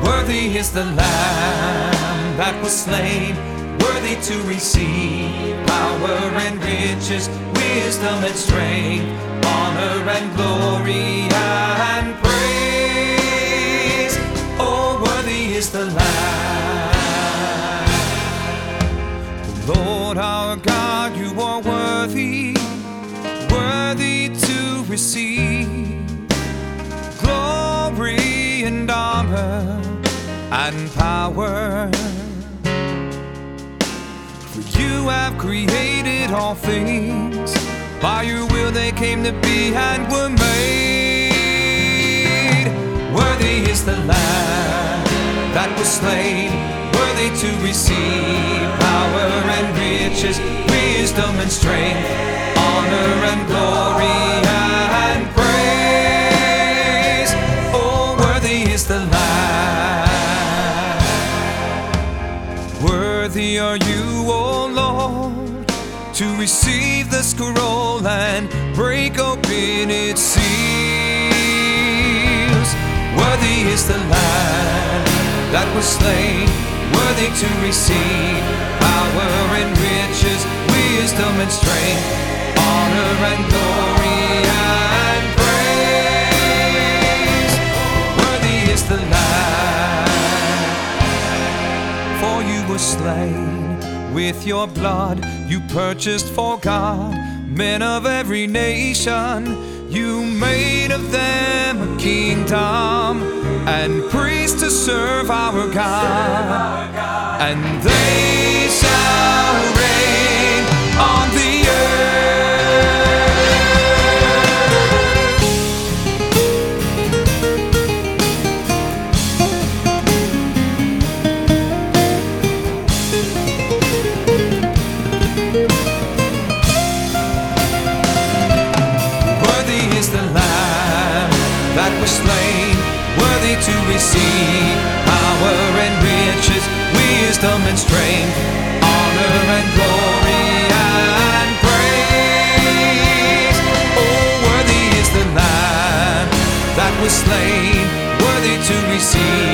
Worthy is the Lamb that was slain, worthy to receive power and riches, wisdom and strength, honor and glory and praise. Oh, worthy is the Lamb. Lord our God, you are worthy, worthy to receive glory and honor and power. For you have created all things, by your will they came to be and were made. Worthy is the Lamb that was slain, worthy to receive power and riches, wisdom and strength, honor and glory and praise. Oh, worthy is the Lamb. Worthy are you, O Lord, to receive the scroll and break open its seals. Worthy is the Lamb that was slain, worthy to receive power and riches, wisdom and strength, honor and glory and praise. Worthy is the Lamb. For you were slain, with your blood you purchased for God men of every nation. You made of them a kingdom and priests to serve our God, and they shall reign on the that was slain, worthy to receive power and riches, wisdom and strength, honor and glory and praise. Oh, worthy is the Lamb that was slain, worthy to receive